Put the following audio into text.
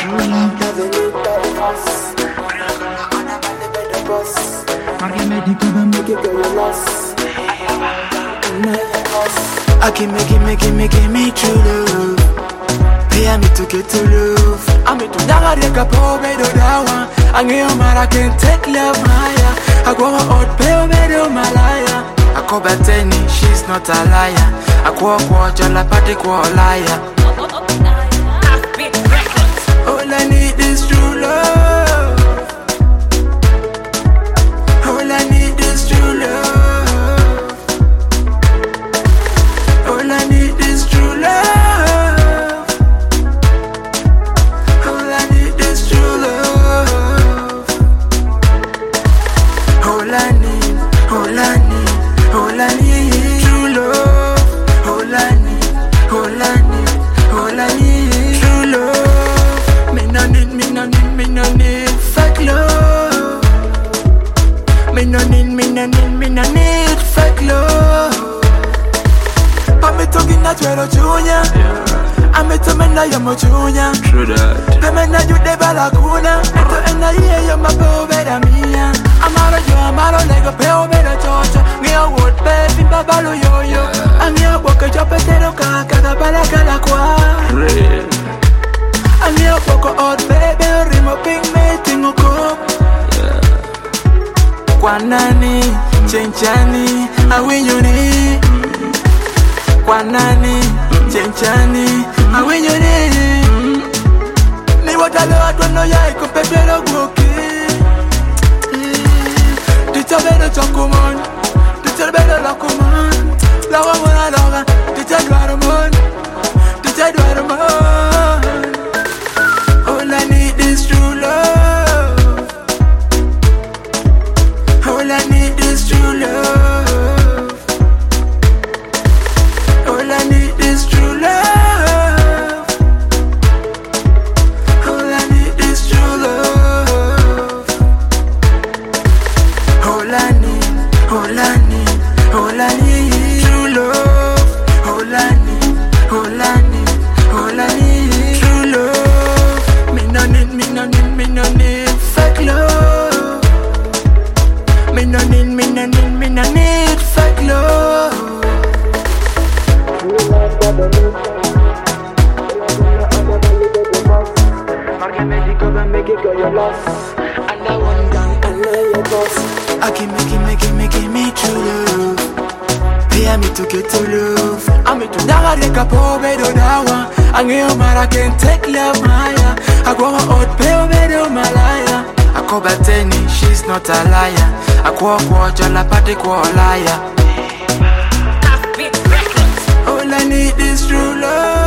true love. Never need better fuss. Better boss. Forget me, the cover, Make it go your loss. I can make me true love. Pay me to get to love. I'm to daga de kapo be do dawa. Angeo mara can take love higher. I go out pay me do malaya. I call Bethany, she's not a liar. I go watch all a party go liar. All I need is true love. All I need is true love. All I need is true love. All I need is true love. All I need, all I need, all I need, true love. All I need, all I need, all I need, true love. Me no need fake love. Me no need fake love. I'm talking natural junior. I'm a tomena yamo junior. True that. The men that you deba la cuna. Esto en la year yo ma peo vera mía. Amaro nego peo vera chocha. Mia wood baby babalo yo yo. Amia boca yo petero kaka da bala kala kwa. Real. Amia boca odd baby rimo ping me tingo ko. Kwanani chenchani awinyoni. Kwanani chenchani awinyoni. Ni watalo atwano ya ikopetero gwoki. Teacher better chokumon. Teacher better lakumon. Lawa mona lawa. Teacher dwarumon. Teacher dwarumon. All I need is true love. All I need is true love. All I need is true love. All I need is true love. All I need, all I need, all I need, true love. All I need, all I need, all I need, true love. Me no need fake love. Me no need fake love. Make it go your loss. And I want down and lay your boss. I can make me true love. Pay me to get to love. I'm to daga de kapo be do dawa. Angeo mara can take love higher. I go out pay me do malaya. I call Bethany, she's not a liar. I go watch all a party go liar. All I need is true love.